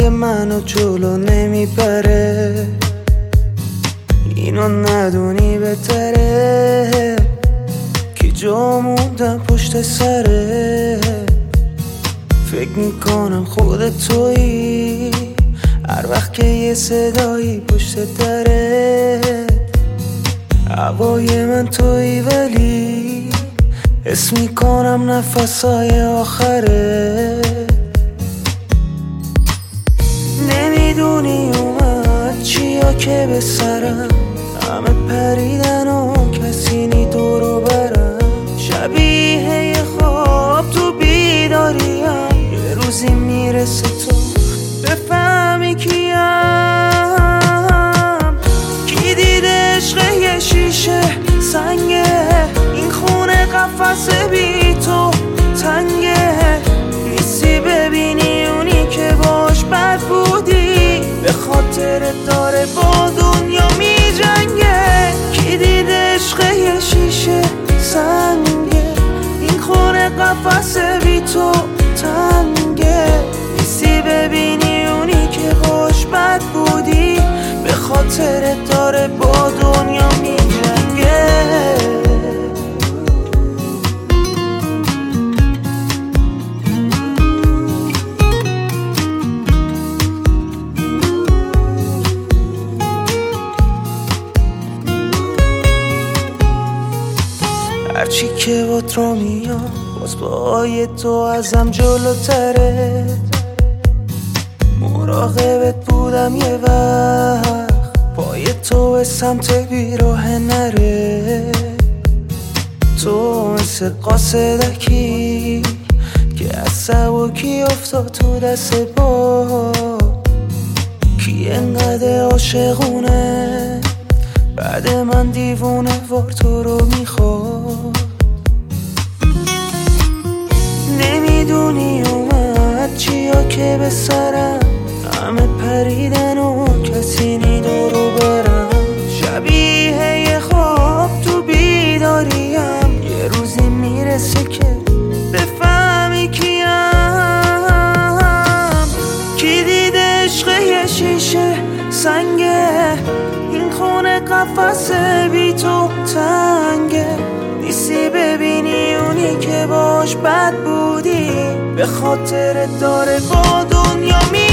که منو جلو نمیبره، اینو ندونی بهتره که جا موندم پشت سره. فکر میکنم خودت تویی هر وقت که یه صدایی پشت دره. هوای من تویی ولی حس میکنم نفسای آخره. نمیدونی اومد چیا که به سرم، همه پریدن و کسی نی دورو برم. شبیه یه خواب تو بیداریم، یه روزی میرسه تو بفهمی کیم. کی دیده عشق یه شیشه سنگه، این خونه قفس بی تو تنگه. نیستی ببینی اونی که باش بد بودی، به خاطر داره با دنیا می جنگه. کی دیده عشق یه شیشه سنگه، این خونه قفس بی تو تنگه. نیستی ببینی اونی که باش بد بودی، به خاطر داره با دنیا می جنگه. هرچی که بات رو میام باز با تو ازم جلوتره. مراقبت بودم یه وقت، پای تو به سمت بیراه نره. تو مثل قاصدکی که از سبکی افتاد تو دست با. کی انقدر عاشقونه بعد من دیوونه وار تو رو میخواد. نمیدونی اومد چیا که به سرم، همه پریدن و کسی نی دورو برم. شبیه یه خواب تو بیداریم، یه روزی میرسه که بفهمی کیم. کی دیده عشق یه شیشه سنگه، این خونه قفس بی تو تنگه. نیستی ببینی اونی که باش بد بودی، به خاطر داره با دنیا می